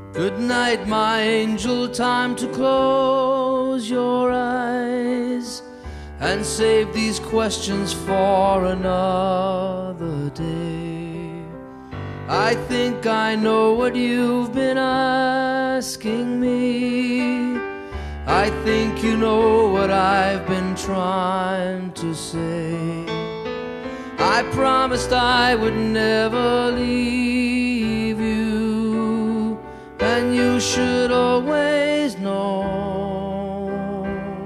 Good night, my angel, time to close your eyes and save these questions for another day. I think I know what you've been asking me. I think you know what I've been trying to say. I promised I would never leave you, and you should always know,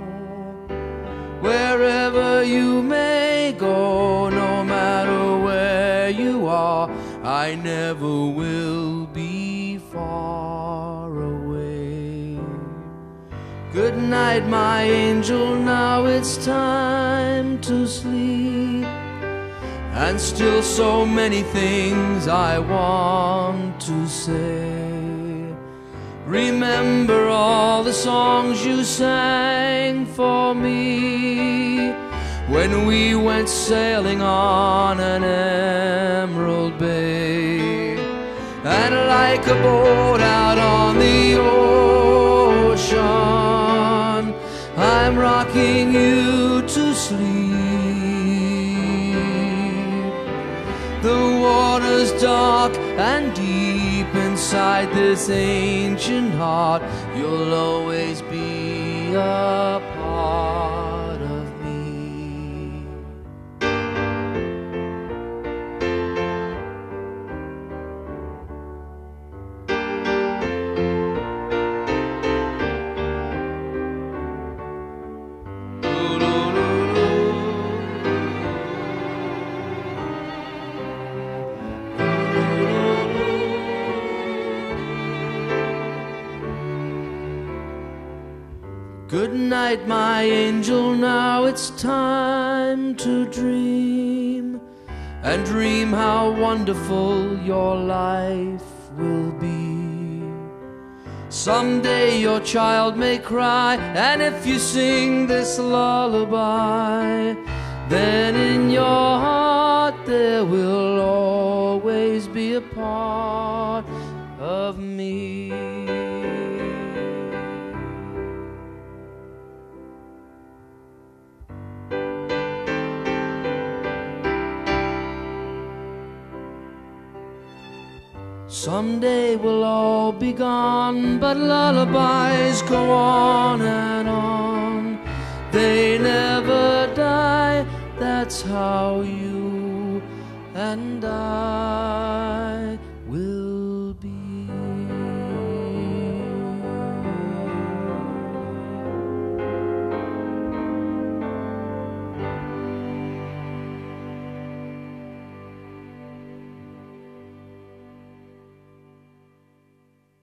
wherever you may go, no matter where you are, I never will be far away. Good night, my angel, now it's time to sleep, and still so many things I want to say. Remember all the songs you sang for me when we went sailing on an emerald bay. And like a boat out on the ocean, I'm rocking you to sleep. The water's dark and deep inside this ancient heart. You'll always be a part of me. Good night, my angel, now it's time to dream, and dream how wonderful your life will be. Someday your child may cry, and if you sing this lullaby, then in your heart there will always be a part of me. Someday we'll all be gone, but lullabies go on and on. They never die, that's how you and I